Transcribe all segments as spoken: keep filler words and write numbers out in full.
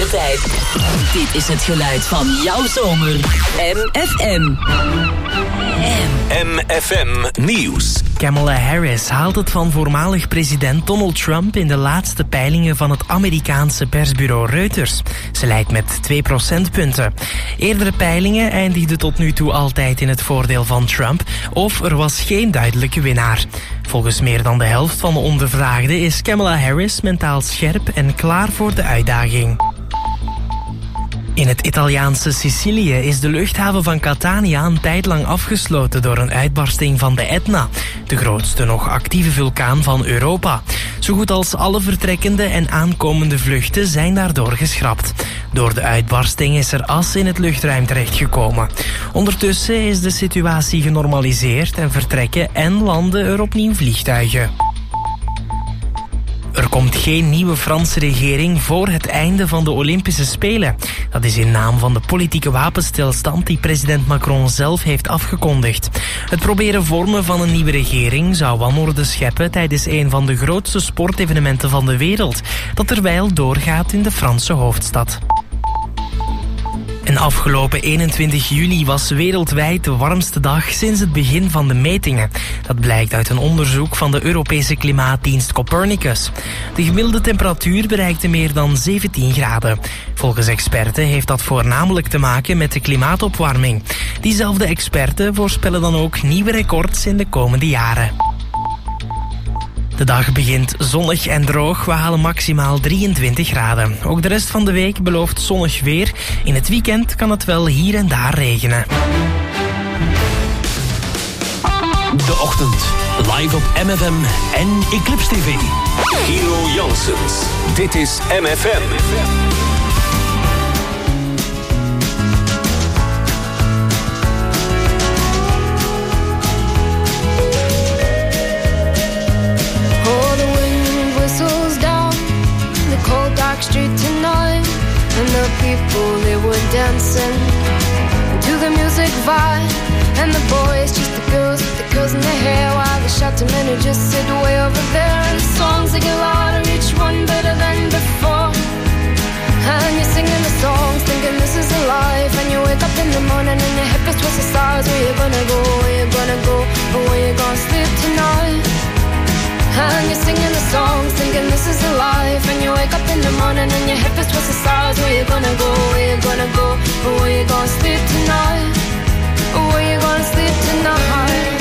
zomertijd. Dit is het geluid van jouw zomer. M F M. M F M Nieuws. Kamala Harris haalt het van voormalig president Donald Trump in de laatste peilingen van het Amerikaanse persbureau Reuters. Ze leidt met twee procentpunten. Eerdere peilingen eindigden tot nu toe altijd in het voordeel van Trump of er was geen duidelijke winnaar. Volgens meer dan de helft van de ondervraagden is Kamala Harris mentaal scherp en klaar voor de uitdaging. In het Italiaanse Sicilië is de luchthaven van Catania een tijd lang afgesloten door een uitbarsting van de Etna, de grootste nog actieve vulkaan van Europa. Zo goed als alle vertrekkende en aankomende vluchten zijn daardoor geschrapt. Door de uitbarsting is er as in het luchtruim terechtgekomen. Ondertussen is de situatie genormaliseerd en vertrekken en landen er opnieuw vliegtuigen. Er komt geen nieuwe Franse regering voor het einde van de Olympische Spelen. Dat is in naam van de politieke wapenstilstand die president Macron zelf heeft afgekondigd. Het proberen vormen van een nieuwe regering zou wanorde scheppen tijdens een van de grootste sportevenementen van de wereld, dat terwijl doorgaat in de Franse hoofdstad. En afgelopen eenentwintig juli was wereldwijd de warmste dag sinds het begin van de metingen. Dat blijkt uit een onderzoek van de Europese klimaatdienst Copernicus. De gemiddelde temperatuur bereikte meer dan zeventien graden. Volgens experten heeft dat voornamelijk te maken met de klimaatopwarming. Diezelfde experten voorspellen dan ook nieuwe records in de komende jaren. De dag begint zonnig en droog. We halen maximaal drieëntwintig graden. Ook de rest van de week belooft zonnig weer. In het weekend kan het wel hier en daar regenen. De ochtend. Live op M F M en Eclipse T V. Giro Janssens. Dit is M F M. Street tonight, and the people, they were dancing to the music vibe, and the boys just the girls with the girls in their hair, while the shouting men who just sit way over there, and the songs they get louder, each one better than before, and you're singing the songs thinking this is a life, and you wake up in the morning and your hip is towards the stars. Where you gonna go, where you gonna go, or where you gonna sleep tonight? And you're singing the songs, thinking this is a life. And you wake up in the morning and your hip is towards the stars. Where you gonna go, where you gonna go, or where you gonna sleep tonight? Or where you gonna sleep tonight?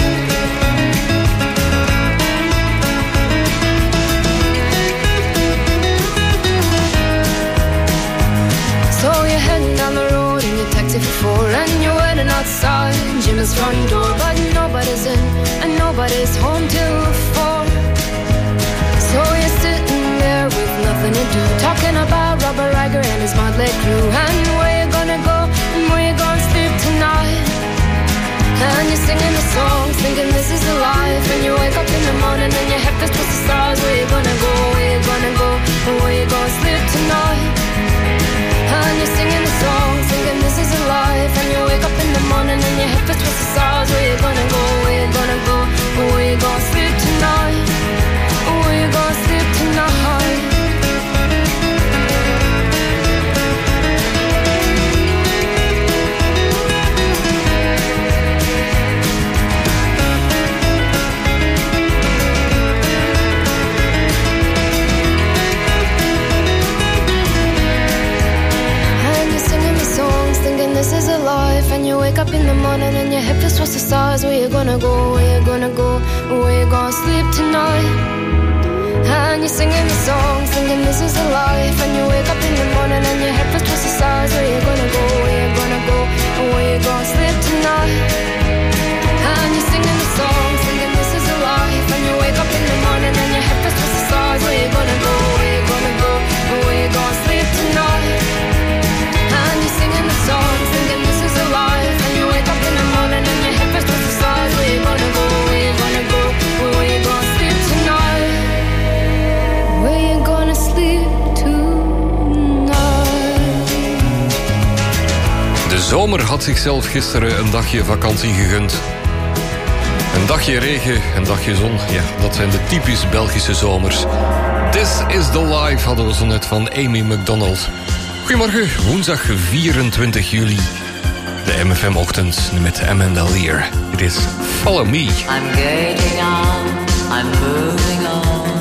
So you're heading down the road in your taxi for four, and you're waiting outside Jim's front door, but nobody's in and nobody's home till four. So you're sitting there with nothing to do, talking about Robert Riger and his motley crew, and where you gonna go and where you gonna sleep tonight. And you're singing the songs, thinking this is the life. And you wake up in the morning and your head feels towards the stars. Where you gonna go, where you gonna go, and where you gonna sleep tonight. And you're singing the songs, thinking this is a life. And you wake up in the morning and your head feels towards the stars. Where you gonna go, where you gonna go, and where you gonna sleep tonight. Where you gonna sleep tonight? And you're singing the songs, thinking this is a life. And you wake up in the morning and your head feels towards the stars. Where you gonna go, where you gonna go, where you gonna sleep tonight? And you're singing the songs, thinking this is a life. And you wake up in the morning and your head feels towards the stars. Where you gonna go, where you gonna go, and where you gonna sleep tonight? And you're singing the songs, thinking this is a life. And you wake up in the morning and your head feels towards the stars. Where you gonna go, where you gonna go, and where you gonna sleep tonight? And you're singing the songs, thinking this is a life. And you wake up in the morning and your head feels towards the stars. Where you gonna go, where you gonna go, and where you gonna sleep tonight? Where you gonna sleep tonight? De zomer had zichzelf gisteren een dagje vakantie gegund. Een dagje regen, een dagje zon. Ja, dat zijn de typisch Belgische zomers. This is the life hadden we zo net van Amy McDonald. Goedemorgen, woensdag vierentwintig juli. De M F M-ochtend met Amanda Lear. Dit is Follow Me. I'm getting on, I'm moving on.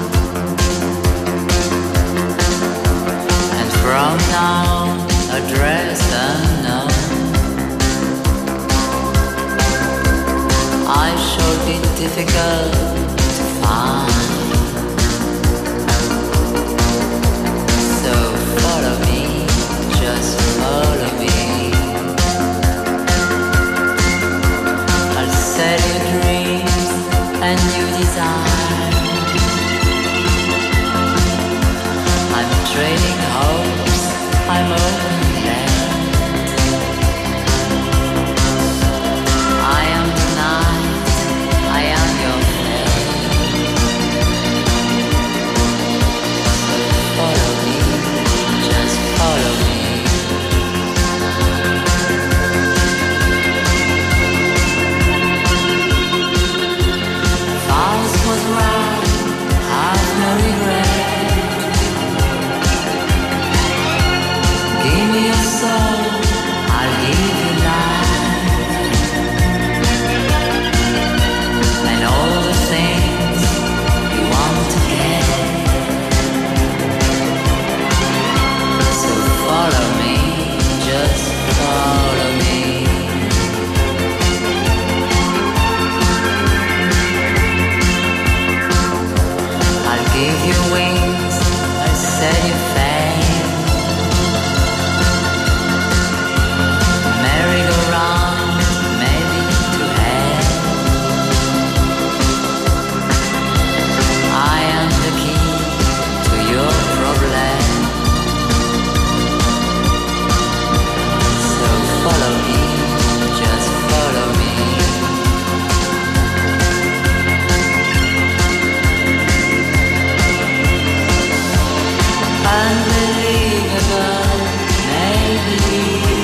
And from now, address unknown. I shall be difficult to find. So follow me, just follow me. I'll set your dreams and new desire. I'm trading hopes, I'm open hand. I am the night, I am your friend. Follow me, just follow me. False was right, have no regret. Give me your soul, I'll give you life. And all the things you want to get. So follow me, just follow me. I'll give you wings, I'll set you free. Merry-go-round, maybe to hell. I am the key to your problem. So follow me, just follow me. Unbelievable, maybe.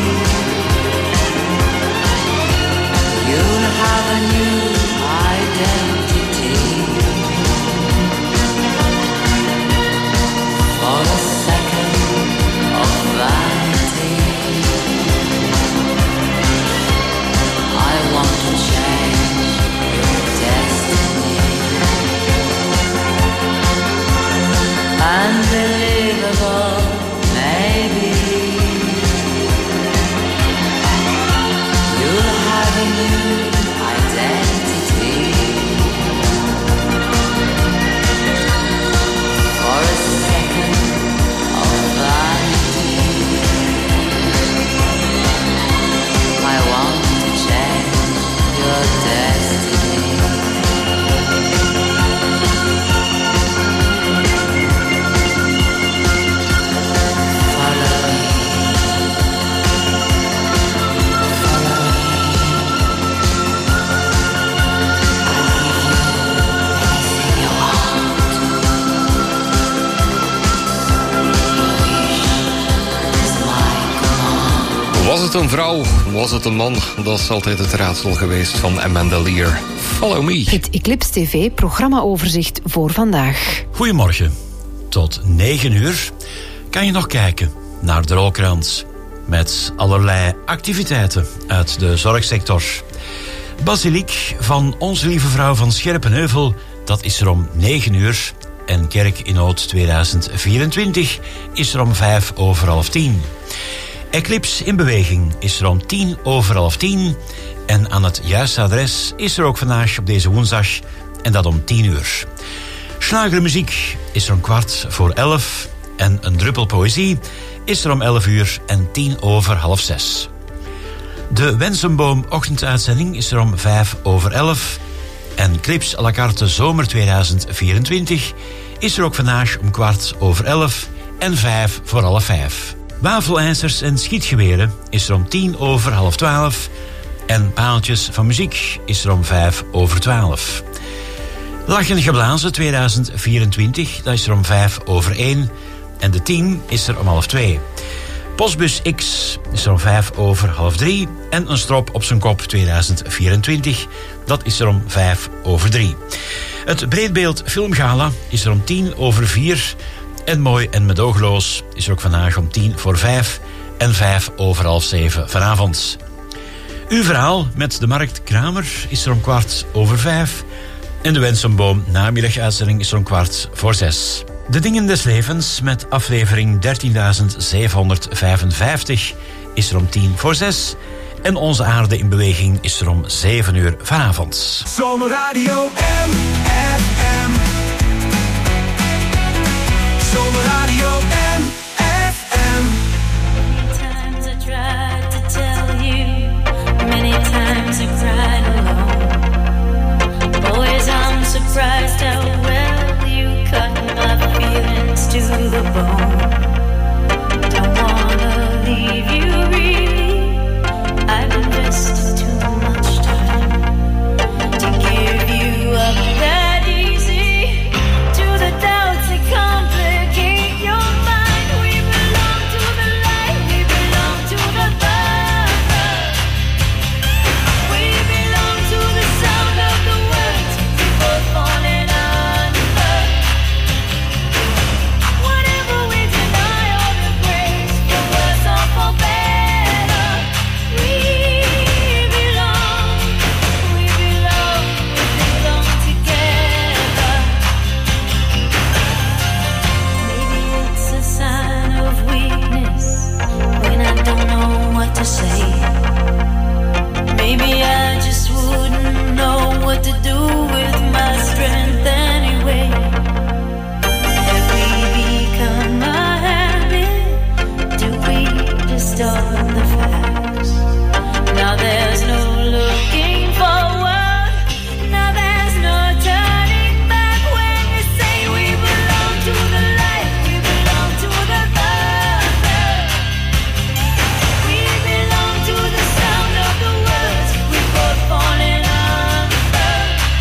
You'll have a new identity. For a second of vanity, I want to change your destiny. Unbelievable, maybe. You'll have a new identity. For a second of vanity, I want to change your destiny. Follow me. Follow me. Was het een vrouw? Was het een man? Dat is altijd het raadsel geweest van Amanda Lear. Follow me. Het Eclipse T V programmaoverzicht voor vandaag. Goedemorgen. Tot negen uur kan je nog kijken naar de Rolkrans. Met allerlei activiteiten uit de zorgsector. Basiliek van Onze Lieve Vrouw van Scherpenheuvel, dat is er om negen uur. En Kerk in Nood tweeduizend vierentwintig is er om vijf over half tien. Eclipse in beweging is er om tien over half tien. En aan het juiste adres is er ook vandaag op deze woensdag. En dat om tien uur. Schlagermuziek is er om kwart voor elf. En een druppel poëzie is er om elf uur en tien over half zes. De Wensenboom ochtenduitzending is er om vijf over elf. En Clips à la carte zomer tweeduizend vierentwintig is er ook vandaag om kwart over elf en vijf voor half vijf. Wafelijzers en schietgeweren is er om tien over half twaalf. En Paaltjes van Muziek is er om vijf over twaalf. Lachend Geblazen tweeduizend vierentwintig, dat is er om vijf over één. En de team is er om half twee. Postbus X is er om vijf over half drie. En een strop op zijn kop tweeduizend vierentwintig, dat is er om vijf over drie. Het Breedbeeld Filmgala is er om tien over vier. En Mooi en Medogeloos is er ook vandaag om tien voor vijf en vijf over half zeven vanavond. Uw verhaal met de Markt Kramer is er om kwart over vijf. En de Wensenboom namiddaguitzending is er om kwart voor zes. De Dingen des Levens met aflevering dertienduizend zevenhonderdvijfenvijftig is er om tien voor zes. En Onze Aarde in Beweging is er om zeven uur vanavond. Zomerradio M F M. Zomerradio M F M. Many times I tried to tell you, many times I cried alone. Boys, I'm surprised how well you cut my feelings to the bone. Don't wanna leave you really, I've invested too much time to give you up that easy to the doubts that complicate your mind. We belong to the light, we belong to the thunder. We belong to the sound of the words we both falling under. Whatever we deny or embrace, for worse or for better, we belong, we belong, we belong together. Maybe it's a sign of weakness when I don't know what to say. Maybe I just wouldn't know what to do with my strength anyway. Have we become a habit? Do we distort the facts? Now there's no looking forward. Now there's no turning back when you say we belong to the light, we belong to the thunder. We belong to the sound of the words we both falling under.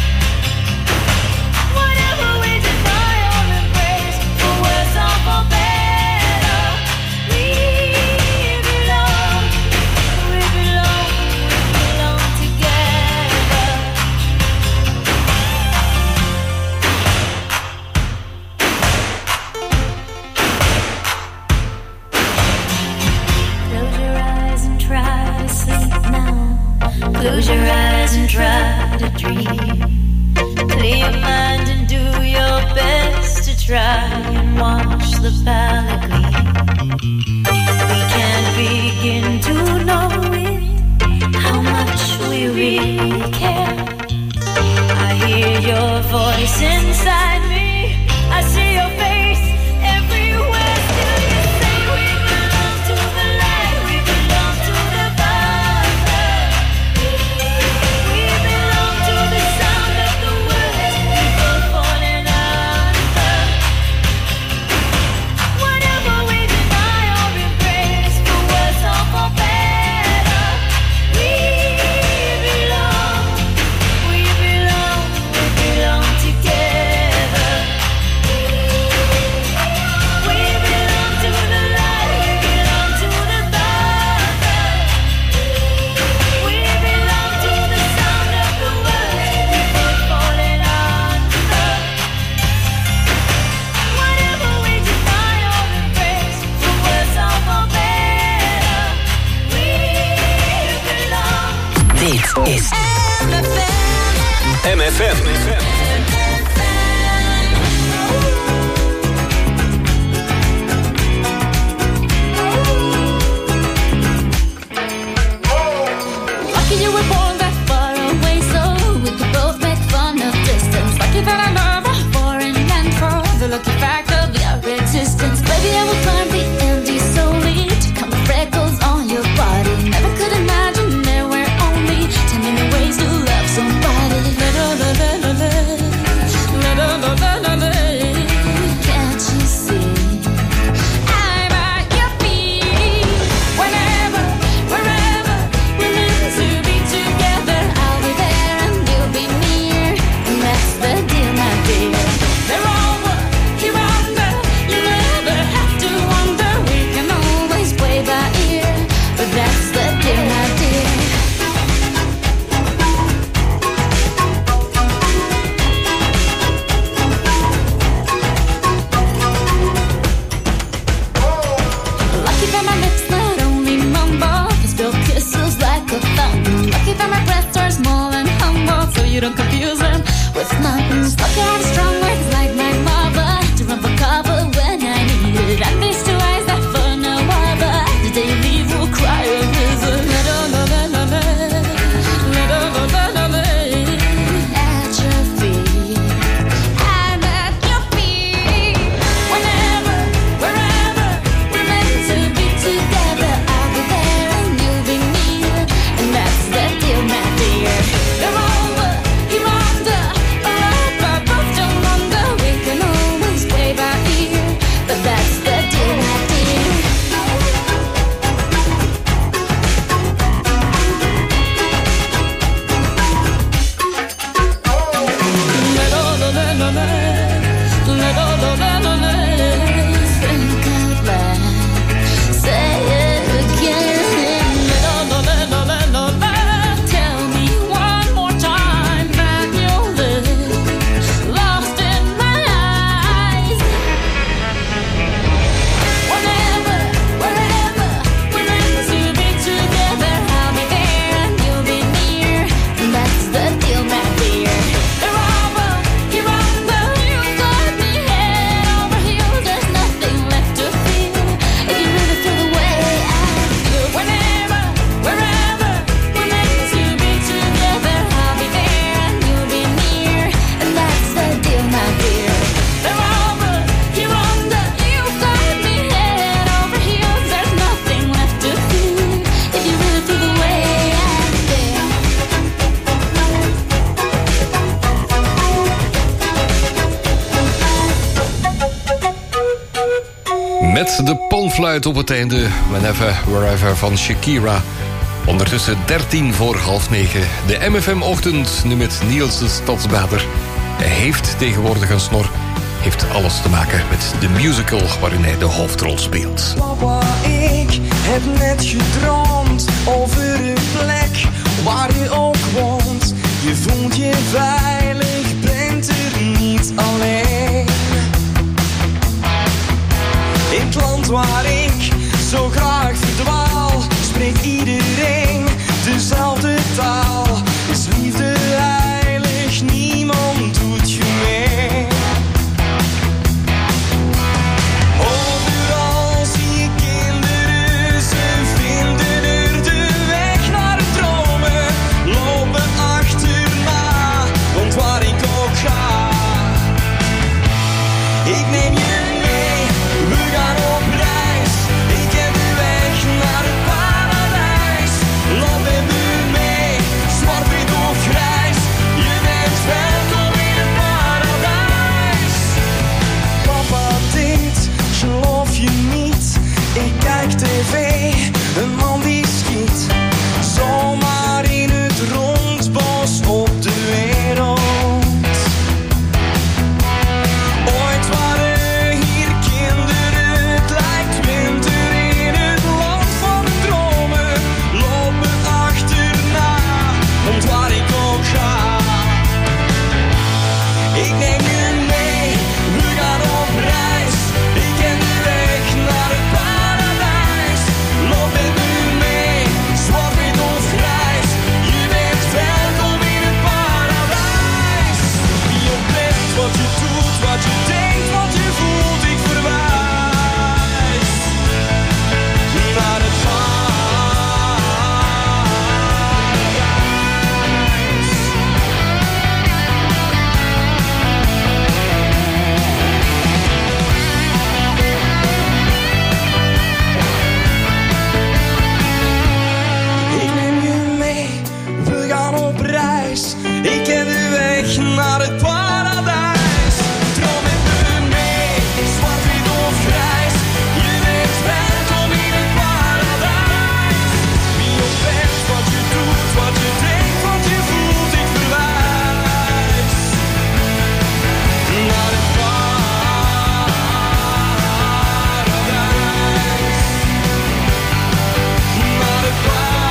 Whatever we deny or embrace, for worse or for better, we belong, we belong, we belong together. Close your eyes and try to sleep now. Close your eyes and try to dream. Clear your mind and do your best to try and watch the palette gleam. We can't begin to know it, how much we really care. I hear your voice inside me, I see your face everywhere. Still you say we belong to the light, we belong to the thunder. We belong to the sound of the words we both falling under. Whatever we deny or embrace, for worse or for better, we belong, we belong, we belong together. We belong to the light, we belong to the thunder. We belong to the sound of the words we both falling under. Whatever we deny or embrace, for worse or for better, we belong. Dit is M F M. Lucky you were born that far away, so we could both make fun of distance. Lucky that I love a foreign land for the lucky fact of your existence. Baby, I will climb the Andes solely to count the freckles on your body. Never could imagine there were only ten million ways to love somebody. La la la la la la, la la la la la. Can't you see? I'm at your feet. Whenever, wherever we're meant to be together, I'll be there and you'll be near, and that's the deal, my dear. They're over, you're under, you never have to Met de panfluit op het einde, Whenever, Wherever van Shakira. Ondertussen dertien voor half negen. De M F M-ochtend, nu met Niels de Stadsbader. Hij heeft tegenwoordig een snor. Heeft alles te maken met de musical waarin hij de hoofdrol speelt. Papa, ik heb net gedroomd over een plek waar je ook woont. Je voelt je veilig, bent er niet alleen. In het land waar ik zo graag verdwaal, spreekt iedereen dezelfde taal. Is liefde heilig, niemand doet je mee. Overal zie je kinderen, ze vinden er de weg naar het dromen. Lopen achterna, want waar ik ook ga, ik neem je mee, we gaan op reis. Ik ken de weg naar het paradijs. Loop met me mee, zwart, wit of grijs. Je bent welkom in het paradijs. Papa, dit geloof je niet. Ik kijk tv, een man die schiet zomaar in het rondbos op de wereld. Ooit waren hier kinderen, het lijkt winter in het land van de dromen. Loop me achterna, want waar ik ook ga, ik neem je mee, we gaan op reis. Ik ken de weg naar het paradijs. Loop met me mee, zwart, wit of grijs. Je bent welkom in het paradijs. Wie oplet wat je doet, wat je denkt, wat je voelt, ik verwijs naar het Ik neem je mee, we gaan op reis. Ik ken de weg naar het paradijs. Droom met me mee, zwart, wit of grijs. Je bent welkom in het paradijs. Wie op bent, wat je doet, wat je denkt, wat je voelt, ik verwijs naar het paradijs. Naar het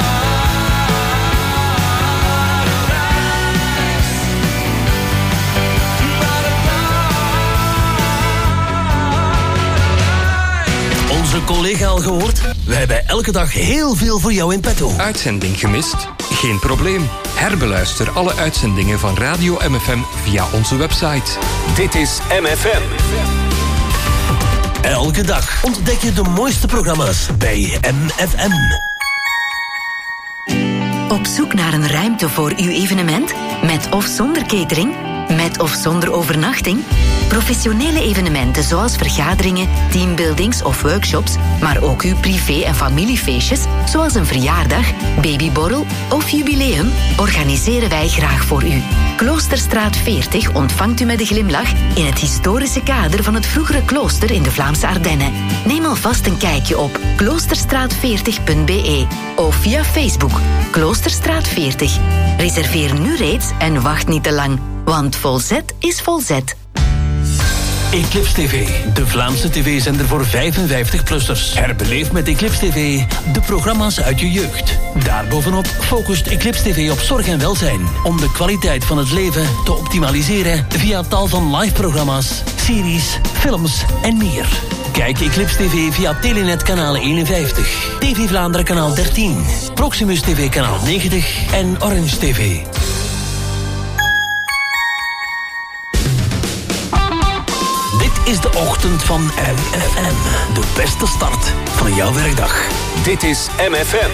Onze collega al gehoord? We hebben elke dag heel veel voor jou in petto. Uitzending gemist? Geen probleem. Herbeluister alle uitzendingen van Radio M F M via onze website. Dit is M F M. Elke dag ontdek je de mooiste programma's bij M F M. Op zoek naar een ruimte voor uw evenement? Met of zonder catering? Met of zonder overnachting? Professionele evenementen zoals vergaderingen, teambuildings of workshops, maar ook uw privé- en familiefeestjes, zoals een verjaardag, babyborrel of jubileum, organiseren wij graag voor u. Kloosterstraat veertig ontvangt u met een glimlach in het historische kader van het vroegere klooster in de Vlaamse Ardennen. Neem alvast een kijkje op kloosterstraat veertig punt b e of via Facebook Kloosterstraat veertig. Reserveer nu reeds en wacht niet te lang, want volzet is volzet. Eclipse T V, de Vlaamse tv-zender voor vijfenvijftig-plussers. Herbeleef met Eclipse T V de programma's uit je jeugd. Daarbovenop focust Eclipse T V op zorg en welzijn, om de kwaliteit van het leven te optimaliseren via tal van live-programma's, series, films en meer. Kijk Eclipse T V via Telenet kanaal eenenvijftig, T V Vlaanderen kanaal dertien, Proximus T V kanaal negentig en Orange T V. Is de ochtend van M F M. De beste start van jouw werkdag. Dit is M F M.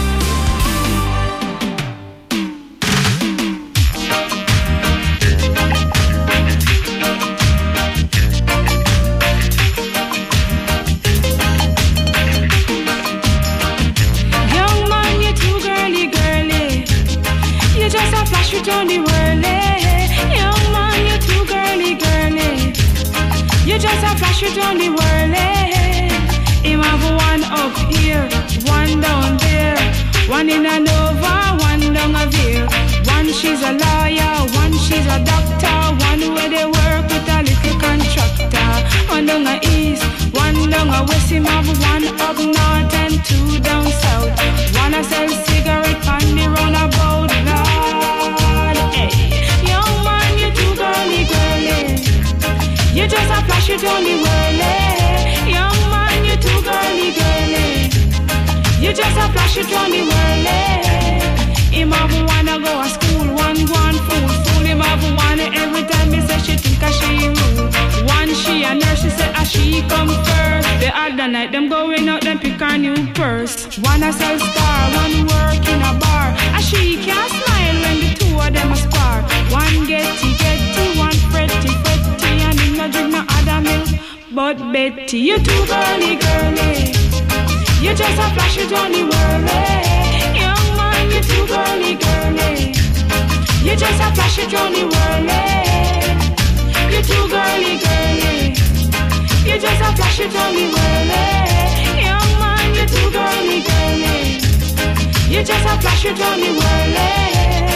Young man, you're too girly, girly. You just a flash it on the whirly. Young man, you're too girly, girly. You just a flash it on the whirly. one up here, one down there. One in a Nova, one down a Veer. One she's a lawyer, one she's a doctor. One where they work with a little contractor. One down a east, one down a west. Him have one up north and two down south. One a sell cigarette on the roundabout. Lord, hey, young man, you too girly, girly. You just a flash it on the whirly. Young man, you too girly, girly. You just a flash it on the whirly. Him have wanna go to school, one go on fool. Fool him have wanna every time he say she think a she rule. One she a nurse, she say a she come first. The other night them going out, them pick her new purse. One a sell star, one work in a bar. A she can't smile when the two of them a spar. One getty getty, one fretty fretty. And him no drink no other milk but Betty. You too girly girly. You just a flash it on the whirly. Young man, you too girly girly. You just a flash it on the whirly. You too girly girly. You just a flash it on the whirly. Young man, you too girly girly. You just a flash it on the whirly.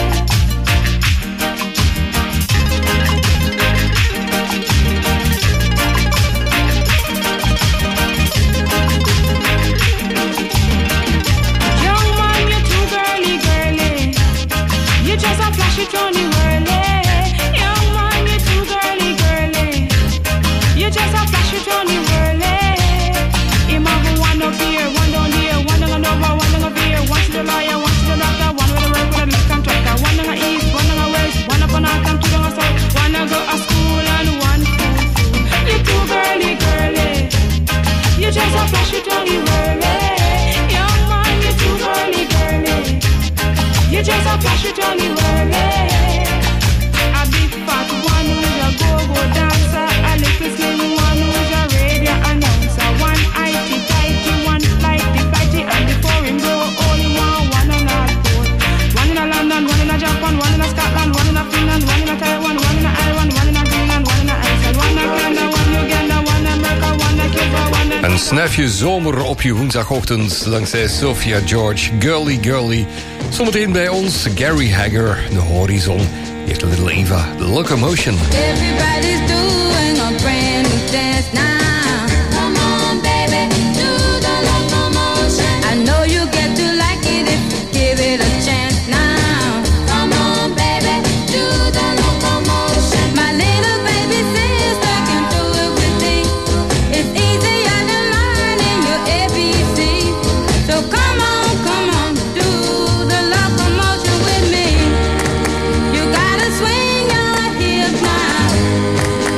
You just a flash it on the whirly. Young man, you too girly, girly. You just a flash it on the whirly. Him have one up here, one down here, one down over, one down up here. One to the lawyer, one to the doctor, one with the work with a little contractor. One down the east, one down the west, one up on north and two down the south. One to go to school and one fool fool. You too girly, girly. You just a flash it on the whirly. Young man, you too girly, girly. You just a flash it on the whirly. A big fat one who's a go-go dancer. A little slim one who's a radio announcer. One itty tighty, one flighty flighty. And before him grow old, he want one on a boat. One in a London, one in a Japan, one in a Scotland, one in a Finland, one in a Taiwan, one in a Ireland, one in a Greenland, one in a Iceland, one in Canada, one in Uganda, one in America, one in Cuba, one in... Een snuifje zomer op je woensdagochtend dankzij Sophia George, Girly Girly. Zometeen bij ons Gary Hagger, The Horizon. Here's a little Eva, The Locomotion. Everybody's doing a brand new dance now. Come on, baby, do the locomotion. I know you get to like it if you give it a chance now. Come on, baby, do the locomotion. My little baby sister can do it with me. It's easier than learning your A B C. So come on, come on, do the locomotion with me. You gotta swing your hips now.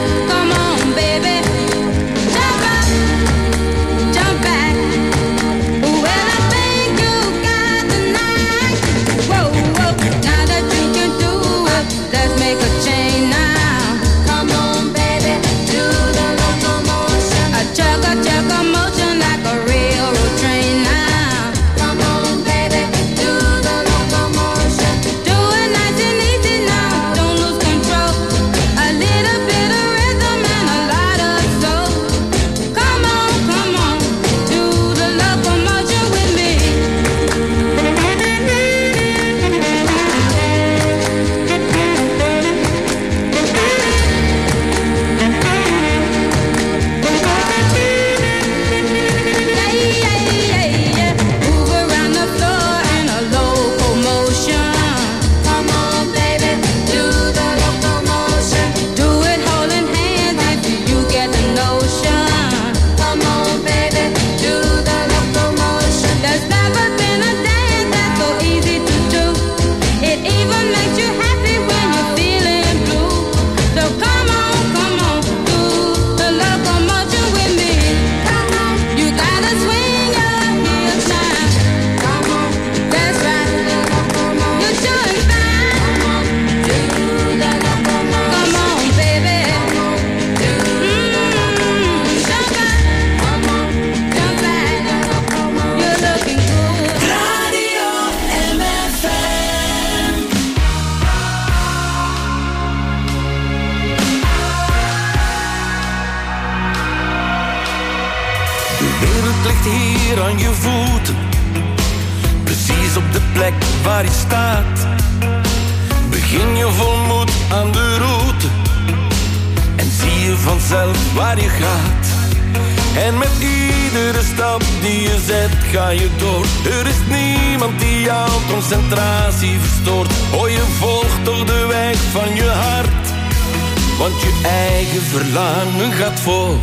wereld ligt hier aan je voeten, precies op de plek waar je staat. Begin je vol moed aan de route en zie je vanzelf waar je gaat. En met iedere stap die je zet ga je door. Er is niemand die jouw concentratie verstoort. Oh, je volgt toch de weg van je hart, want je eigen verlangen gaat voor.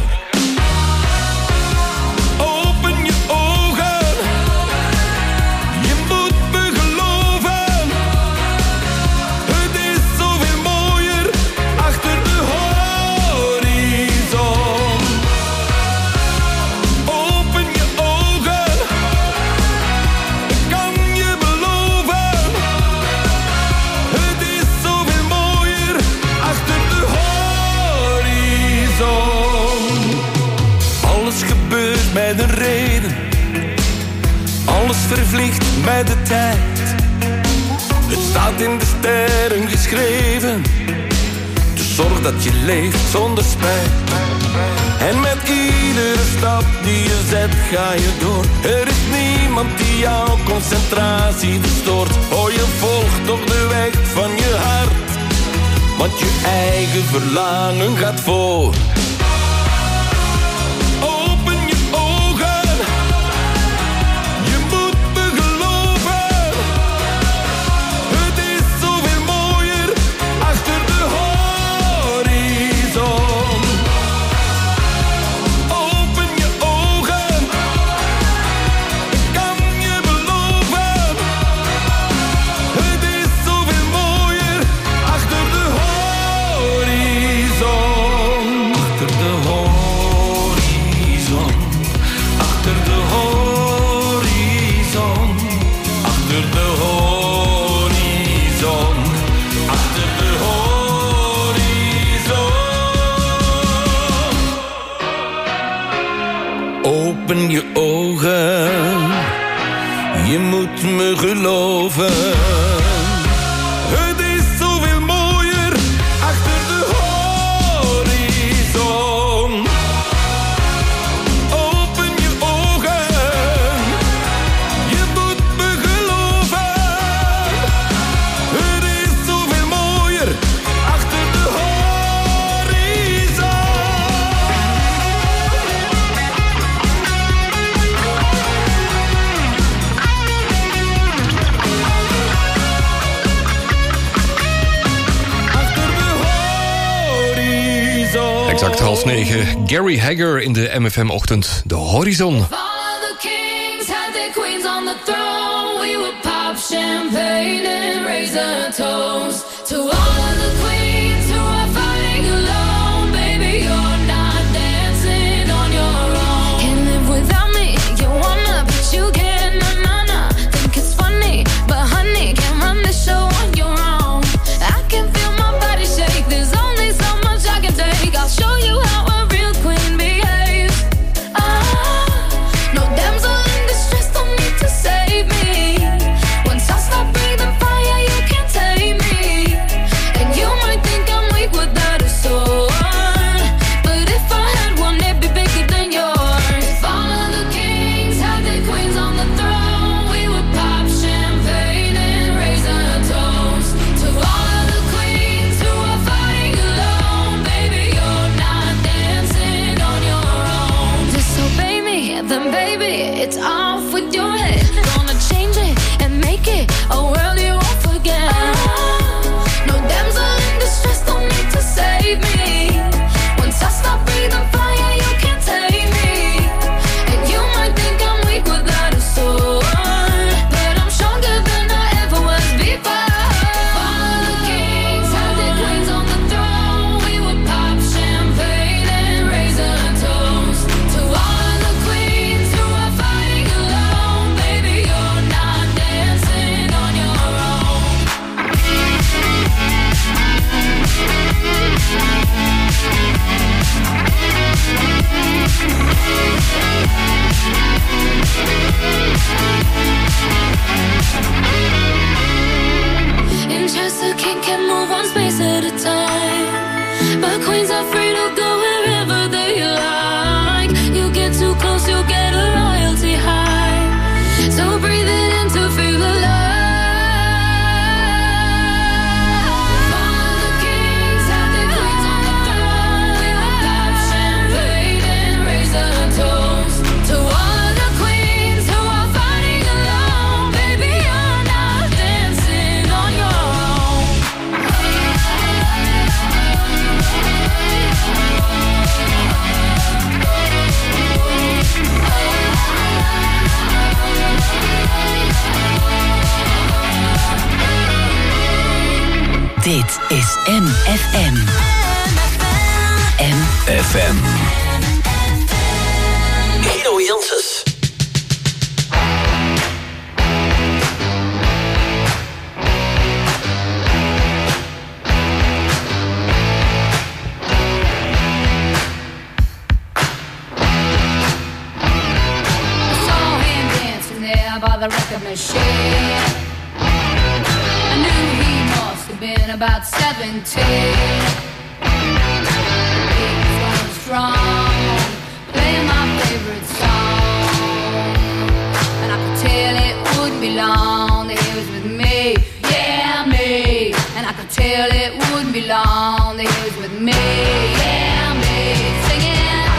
Open je ogen, je moet me geloven. Het is zoveel mooier achter de horizon. Open je ogen, ik kan je beloven. Het is zoveel mooier achter de horizon. Alles gebeurt met een reden, alles vervliegt met de tijd. Het staat in de sterren geschreven, dus zorg dat je leeft zonder spijt. En met iedere stap die je zet ga je door. Er is niemand die jouw concentratie verstoort. Oh, je volgt toch de weg van je hart, want je eigen verlangen gaat voor. Open je ogen, je moet me geloven. Het is zoveel mooier achter de horizon. Open je ogen, ik kan je beloven. Het is zoveel mooier achter de horizon. Achter de horizon, achter de horizon, achter de horizon, achter de horizon. Open je ogen, je moet me geloven. Het is zoveel mooier achter de horizon. Open je ogen, je moet me geloven. Het is zoveel mooier achter de horizon. Exact half negen. Gary Hagger in de M F M-ochtend. De Horizon. All of the kings had their queens on the throne. We would pop champagne and raise a toast to all of the queens who are fighting alone. Baby, you're not dancing on your own. Can't live without me, you wanna, but you can't. Na na na, think it's funny, but honey, can't run the show on your own. I can feel my body shake. There's only so much I can take. I'll show you how a real queen behaves. Ah, no damsel in distress, don't need to save me. Once I stop breathing fire, you can't tame me. And you might think Janssens. By the record machine, I knew he must have been about seventeen. He was going strong, playing my favorite song, and I could tell it wouldn't be long that he was with me, yeah me. And I could tell it wouldn't be long that he was with me, yeah me, singing.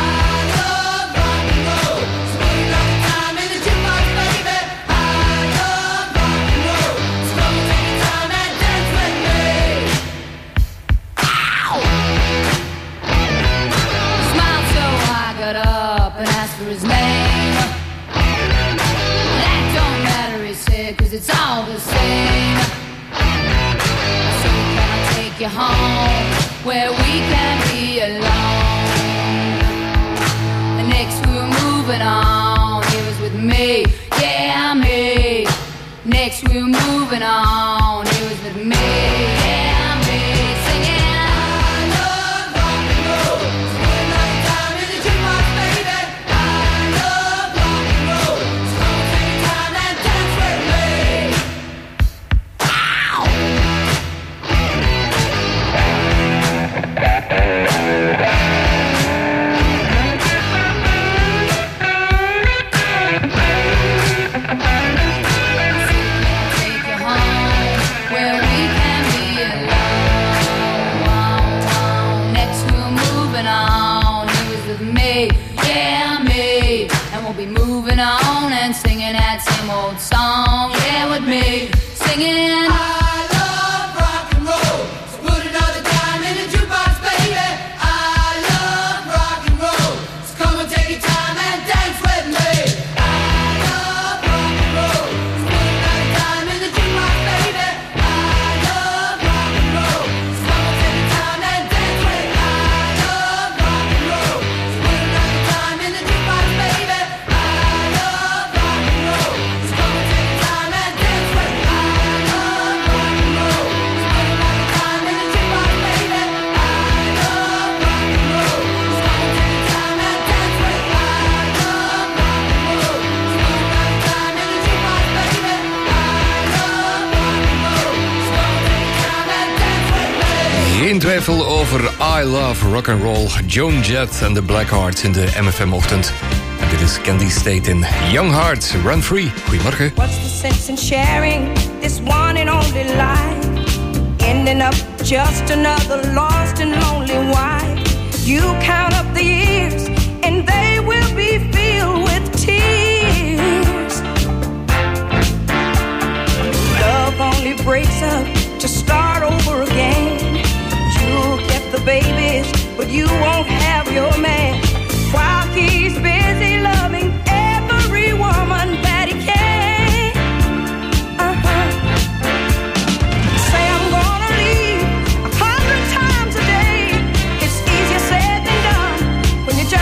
For his name, that don't matter, he said, 'cause it's all the same. So can I take you home where we can be alone? And next we were moving on, he was with me, yeah me. Next we were moving on, he was with me, yeah me, singing. Moving on and singing that same old song, yeah, with me, singing. I love rock and roll, so put another dime in the jukebox, baby. I love rock and roll, so come and take your time and dance with me. I love rock and roll, so put another dime in the jukebox, baby. I love rock and roll, so come and take your time and dance with me. I love rock and roll, so put another dime in the jukebox, baby. Geen twijfel over I Love Rock and Roll, Joan Jett en de Blackhearts in de M F M-ochtend. En dit is Candy State in Young Heart, Run Free. Goedemorgen. What's the sense in sharing this one and only life? Ending up just another lost and lonely wife. You count up the years and they will be filled with tears. Love only breaks up to start over again. You'll get the babies, but you won't have your man. While he's busy loving every woman that he can. Uh-huh. Say I'm gonna leave a hundred times a day. It's easier said than done when you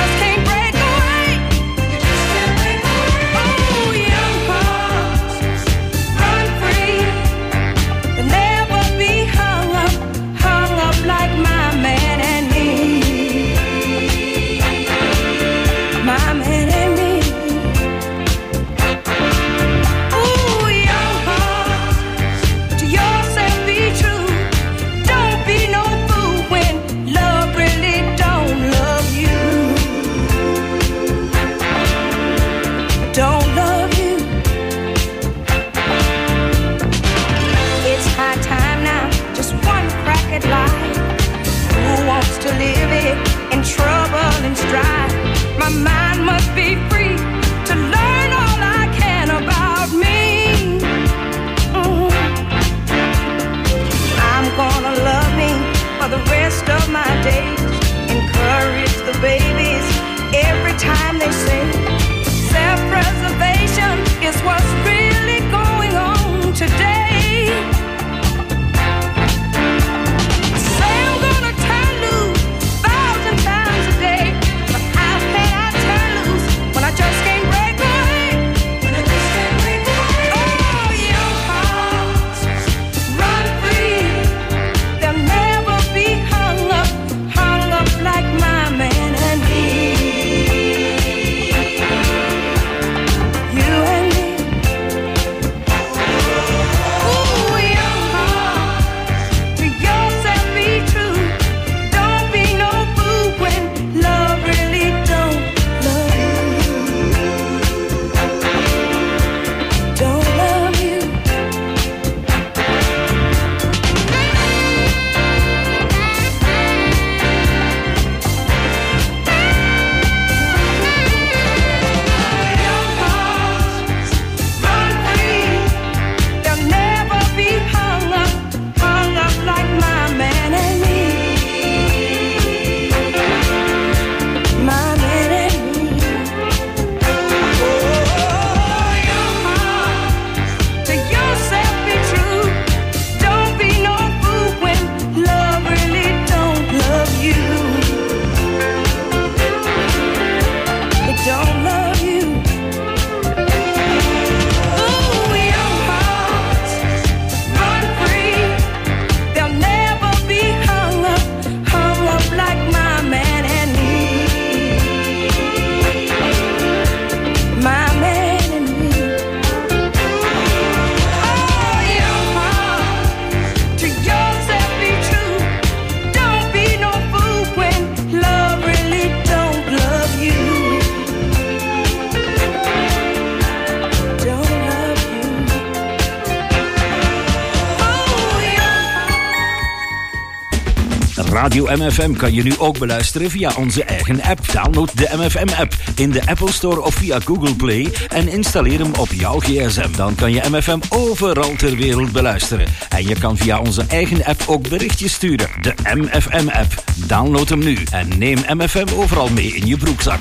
Radio M F M kan je nu ook beluisteren via onze eigen app. Download de M F M-app in de Apple Store of via Google Play en installeer hem op jouw gsm. Dan kan je M F M overal ter wereld beluisteren. En je kan via onze eigen app ook berichtjes sturen. De M F M-app. Download hem nu en neem M F M overal mee in je broekzak.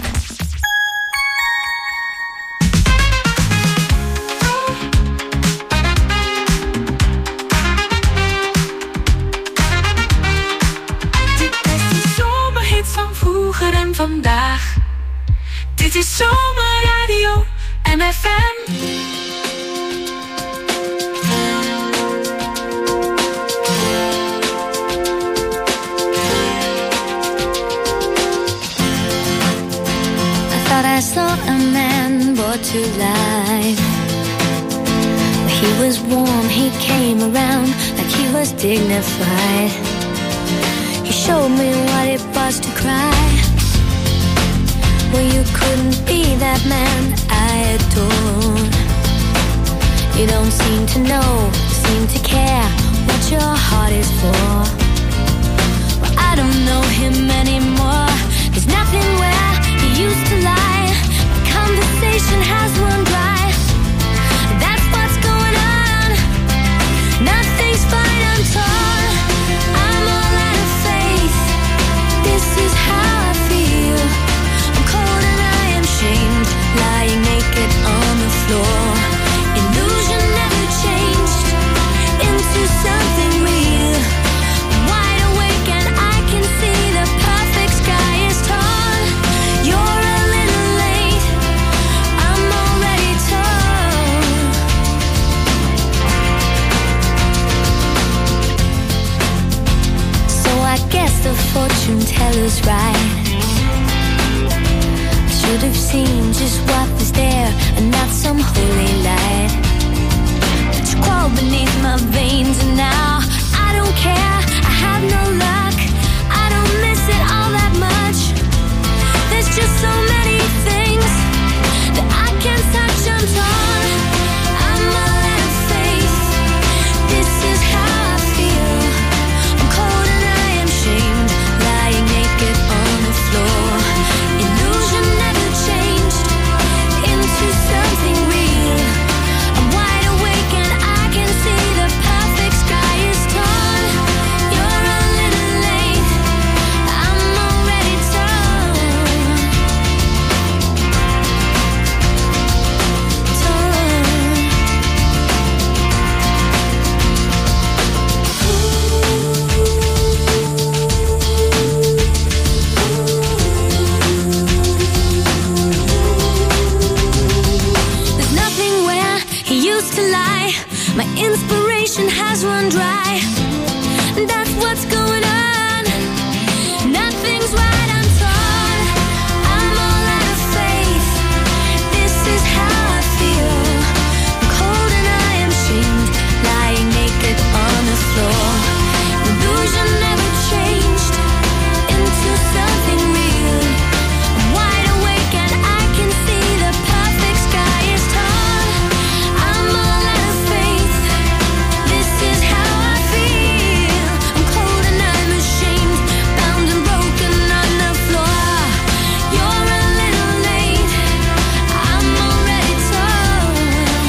En vandaag. Dit is Zomerradio M F M. I thought I saw a man brought to life. He was warm, he came around like he was dignified. He showed me what it was to cry. Well, you couldn't be that man I adore. You don't seem to know, seem to care what your heart is for. Well, I don't know him anymore. There's nothing where he used to lie. The conversation has run dry. That's what's going on. Nothing's fine, I'm torn. I'm all out of faith. This is how I feel. I'm cold and I am shamed, lying naked on the floor. Illusion never changed into something real. I'm wide awake and I can see the perfect sky is torn. You're a little late, I'm already torn. So I guess the fortune teller's right. Should have seen just what was there and not some holy light. But you crawled beneath my veins and now I don't care, I have no luck. I don't miss it all that much. There's just so many things that I can't touch, I'm torn. I'm all out of faith. This is how I feel. I'm cold and I am shamed, lying naked on the floor. Illusion never changed into something real. I'm wide awake and I can see the perfect sky is torn. You're a little late, I'm already torn. There's nothing where he used to lie. My inspiration has run dry. That's what's going on. Nothing's right, I'm torn. I'm all out of faith. This is how I feel. I'm cold and I am shamed, lying naked on the floor. Illusion never changed into something real. I'm wide awake and I can see the perfect sky is torn. I'm all out of faith. This is how I feel. I'm cold and I'm ashamed, bound and broken on the floor. You're a little late, I'm already torn.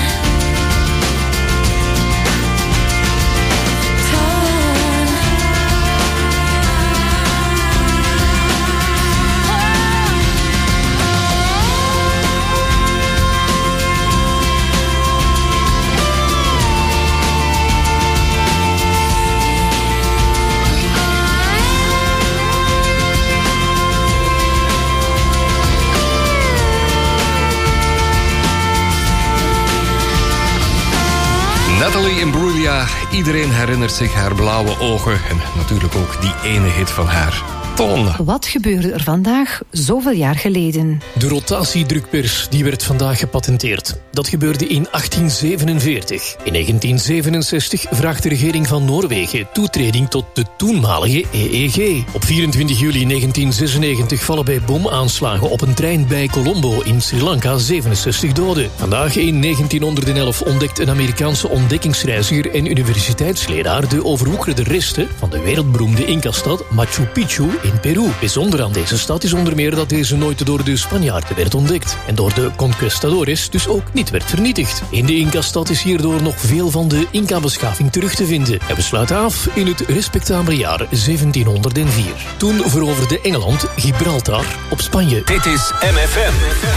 Natalie Imbruglia, iedereen herinnert zich haar blauwe ogen en natuurlijk ook die ene hit van haar. Ton. Wat gebeurde er vandaag zoveel jaar geleden? De rotatiedrukpers die werd vandaag gepatenteerd. Dat gebeurde in achttien zevenenveertig. In negentien zevenenzestig vraagt de regering van Noorwegen toetreding tot de toenmalige E E G. Op vierentwintig juli negentien zesennegentig vallen bij bomaanslagen op een trein bij Colombo in Sri Lanka zevenenzestig doden. Vandaag in negentienhonderdelf ontdekt een Amerikaanse ontdekkingsreiziger en universiteitsleraar de overwoekerde resten van de wereldberoemde Inca-stad Machu Picchu in Peru. Bijzonder aan deze stad is onder meer dat deze nooit door de Spanjaarden werd ontdekt en door de conquistadores dus ook niet werd vernietigd. In de Inca-stad is hierdoor nog veel van de Inca-beschaving terug te vinden. Hij besluit af in het respectabele jaar zeventienhonderdvier. Toen veroverde Engeland Gibraltar op Spanje. Dit is M F M.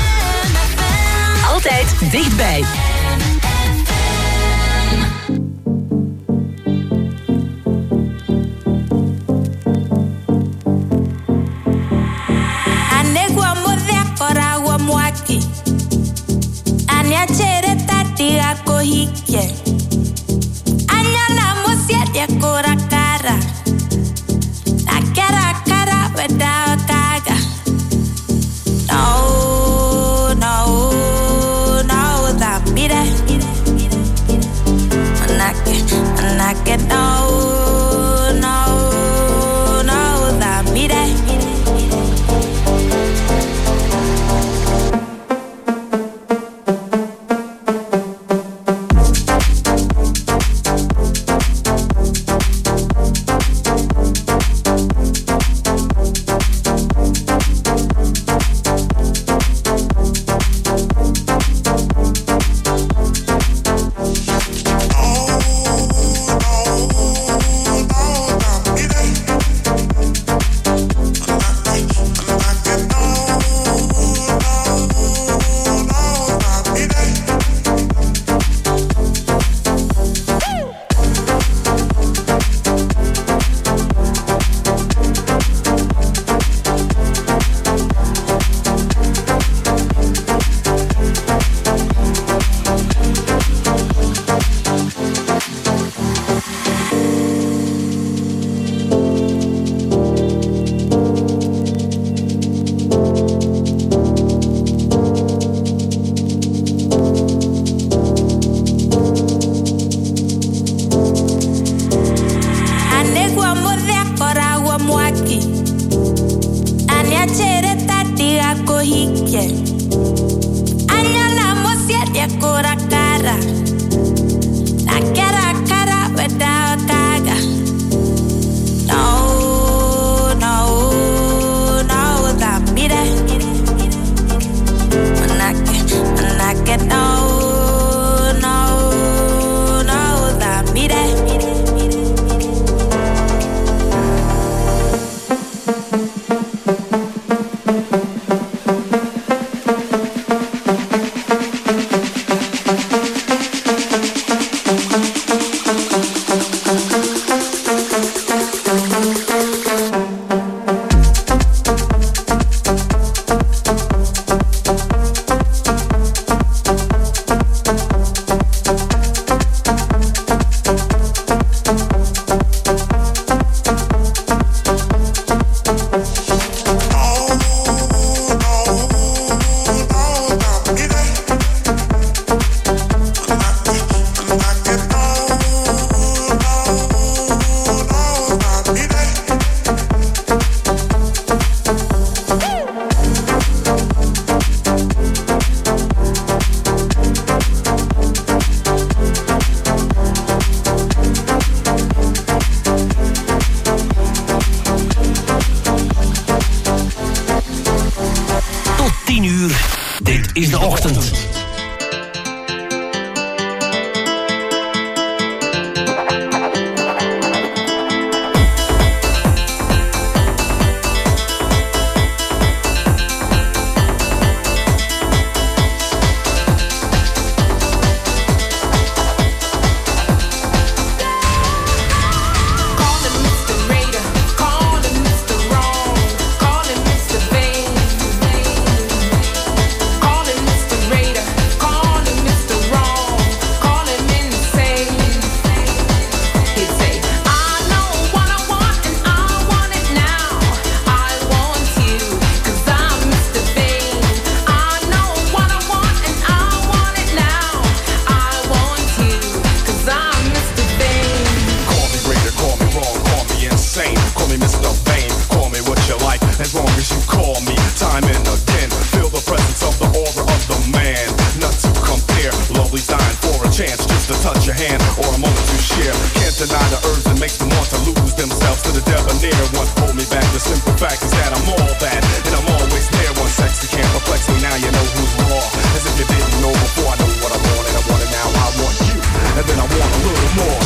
Altijd dichtbij. Anegua modea coragua muaki. Ania chere tatia kohike. Anya na mosia cora cara. La cara cara weda kaga. No, no, no, that mire. Anake, anake, no, no, no, that mire. is de ochtend. Raider. just to touch your hand or a moment to share. Can't deny the urge that makes them want to lose themselves to the debonair. What hold me back, the simple fact is that I'm all that, and I'm always there. One sexy can't perplex me, now you know who's raw. As if you didn't know before, I know what I want, and I want it now, I want you, and then I want a little more.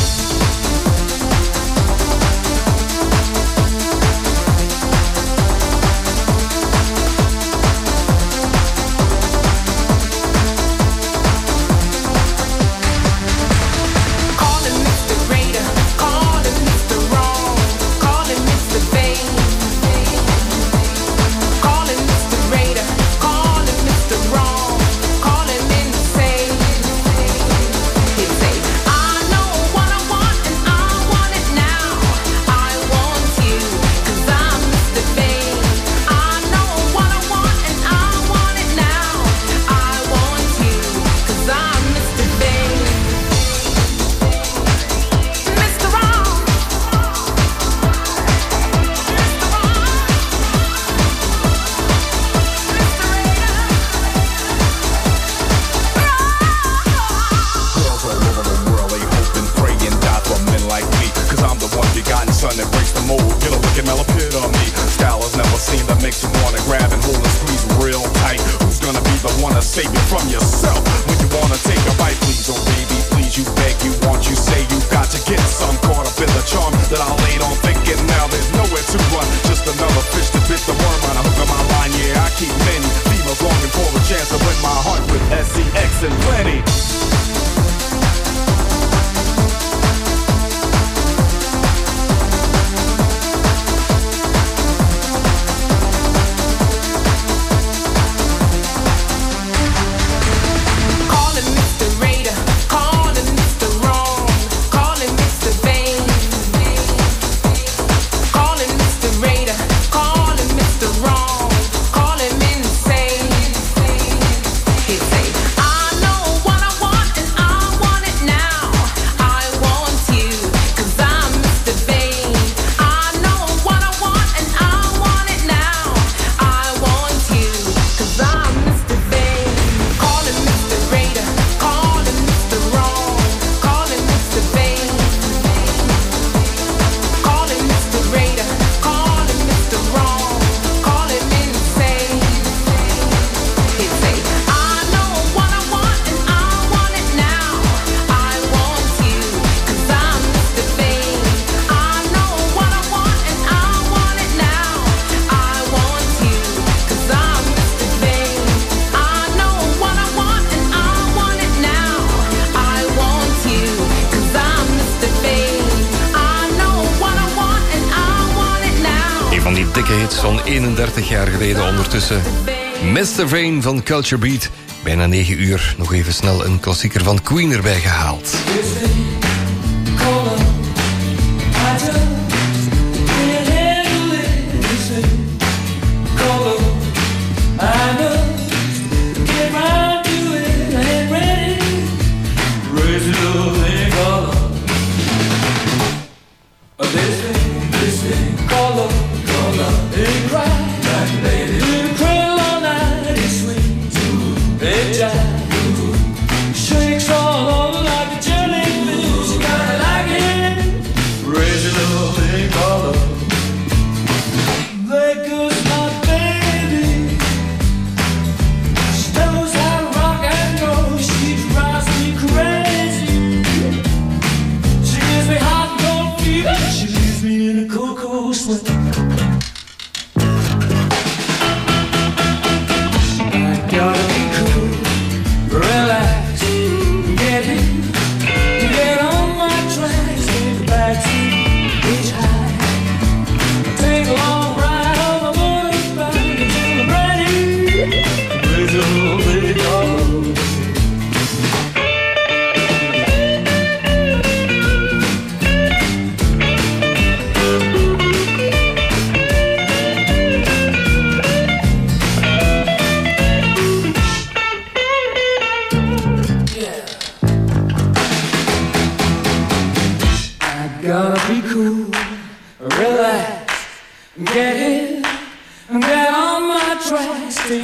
eenendertig jaar geleden ondertussen. mister Vane van Culture Beat. Bijna negen uur. Nog even snel een klassieker van Queen erbij gehaald.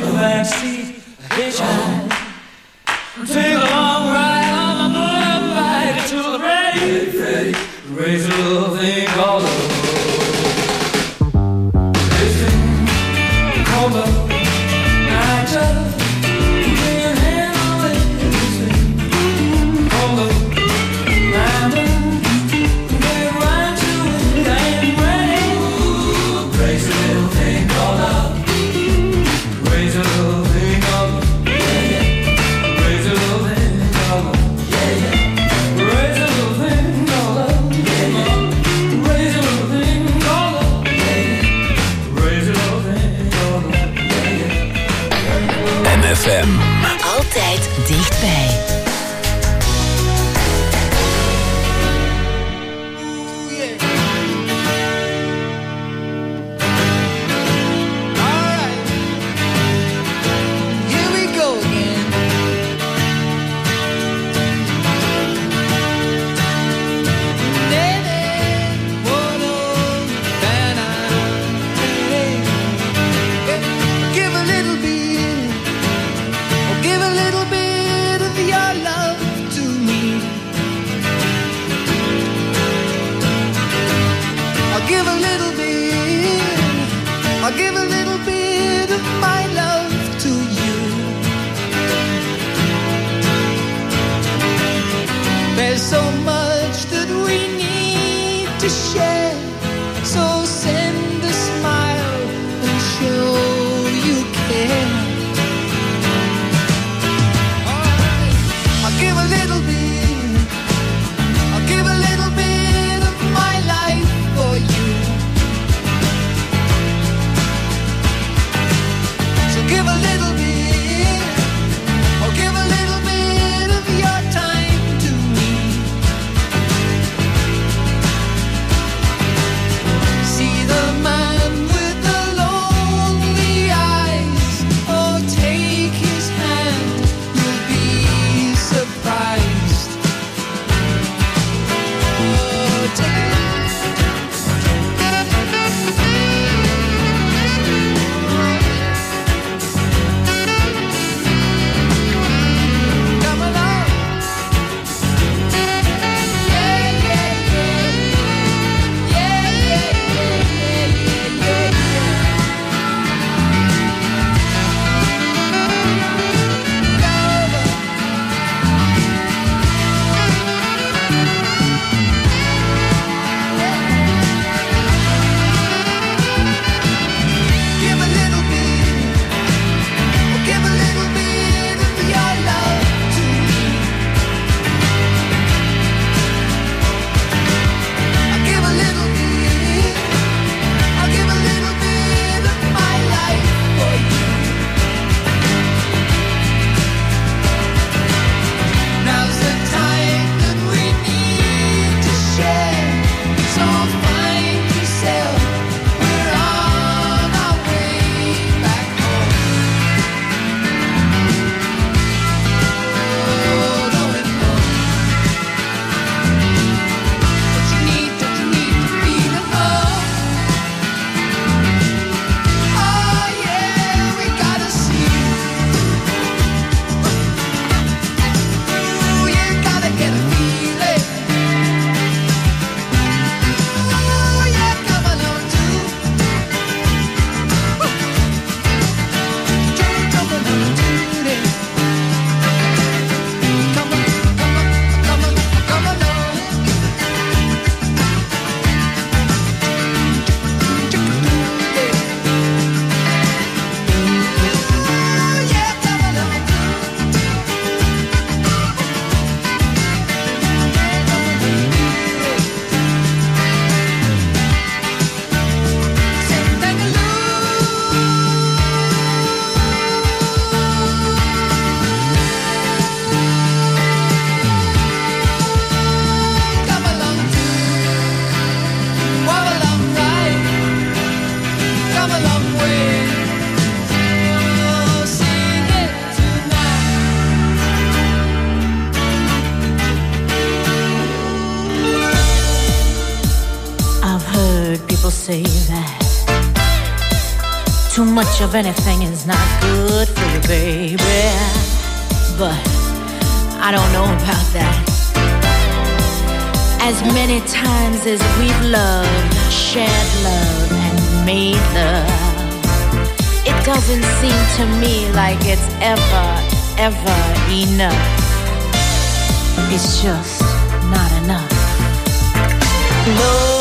Take a long ride on the motorbike. Raise a little thing called love. This thing called love. I just can't handle it. This thing called love. My love, get right to it. I am ready. Raise a little thing called love. Raise a little thing called love. Yeah, yeah. Raise a little thing called love. Yeah, yeah. Raise a little thing called love. Yeah, yeah. Raise a little thing called love. Yeah, yeah. Raise a little thing called love. Yeah, yeah. M F M. Altijd dichtbij. Here we go again. Give a little bit, oh, give a little bit of your love to me. I'll give a little bit, I'll give a little bit of my love to you. There's so much that we need to share, so send a smile and show you care. Alright, I'll give a little bit, I'll give a little bit of my life for you. So give a little bit, or give a little bit of your time to me. See the man with the lonely eyes, oh take his hand, you'll be surprised. Oh, take it. Come along. Yeah, yeah, yeah. Yeah, yeah, yeah, yeah, yeah, Give a little bit, oh, give a little bit of your love to me. I'll give a little bit, I'll give a little bit of my life for you. Now's the time that we need to share, so find yourself, we're on our way back home. Oh, going home. Don't you need, don't you need to feel alone? Oh yeah, we gotta see. Ooh, you gotta get a feeling. Ooh, yeah, come along too. Woo. Come along too, then. Come on, come on, come on, come along. Ooh, yeah, come along Sing come along too. Walk along right, come a long way. Oh, sing it tonight. I've heard people say that too much of anything is not good for you, baby. But I don't know about that. As many times as we've loved, shared love, and made love, it doesn't seem to me like it's ever, ever enough. It's just not enough. Lord,